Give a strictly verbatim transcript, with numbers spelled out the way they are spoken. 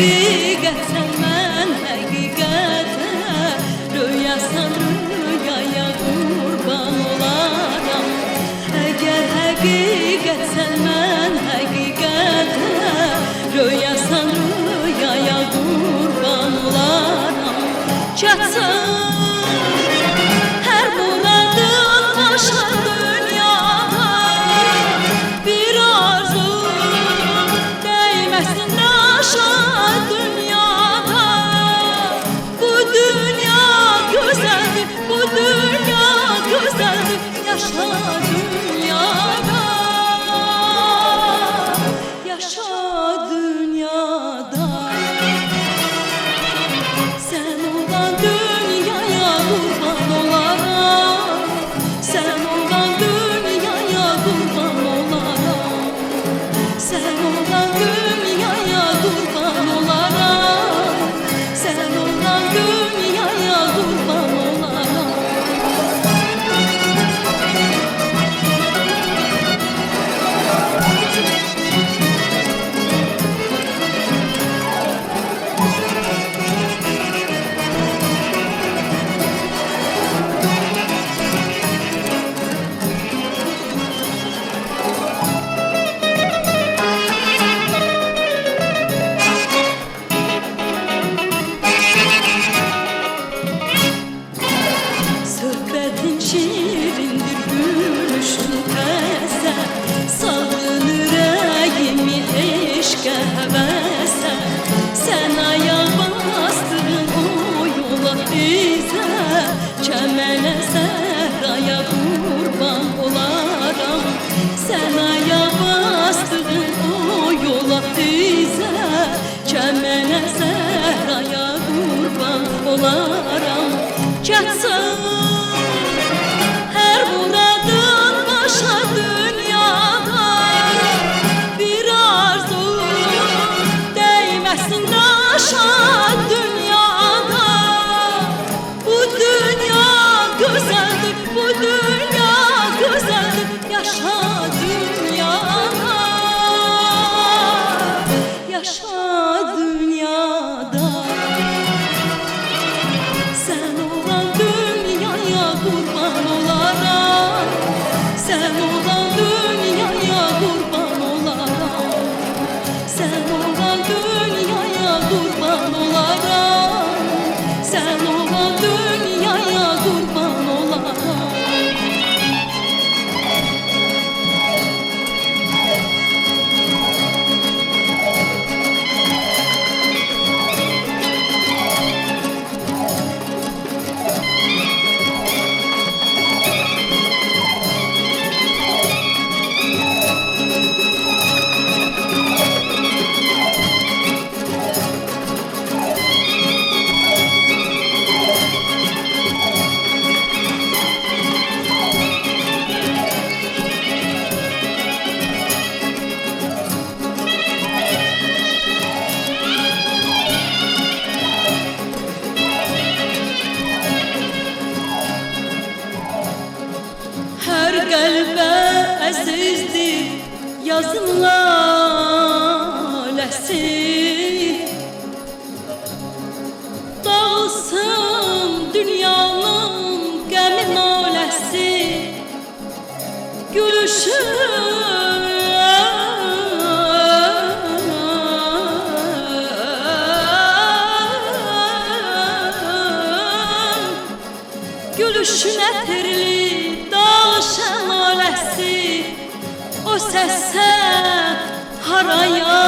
həqiqətən mən həqiqətə rüyasan rüyaya qurban olaram. Əgər həqiqətən mən həqiqətə rüyasan rüyaya qurban olaram. Çatsan hər muradın aşa dünyada, bir arzu değməsin aşa dünyada. Bu dünya güzeldir, bu dünya güzeldir, yaşa dünyada, yaşa dünyada. Sen olan dünyaya kurban olaram, sen olan dünyaya kurban olaram, sen olan dünyaya kurban olaram, sen olan dünyaya kurban olaram. Söhbətin şirindir, gülüşün təzə, salın ürəyimi eşqə həvəsə. Sən ayaq bastığın o yola bizə, çəmənə səhraya qurban olaram. Sən ayaq bastığın o yola bizə, çəmənə səhraya qurban olaram. Çatsan her muradın başa dünyada, bir arzu değməsin aşa dünyada. Bu dünya güzeldir, bu dünya güzeldir, yaşa dünyada, yaşa dünyada. Sen olan dünyaya kurban olaram, sen olan dünyaya kurban olaram, sen olan dünyaya kurban olaram, sen olan dünyaya kurban olaram. Her qəlbə əzizdir yazın laləsi, dağılsın dünyanın qəmi naləsi. Gülüşün gülüşün ətirli şəlaləsi, o səsə haraya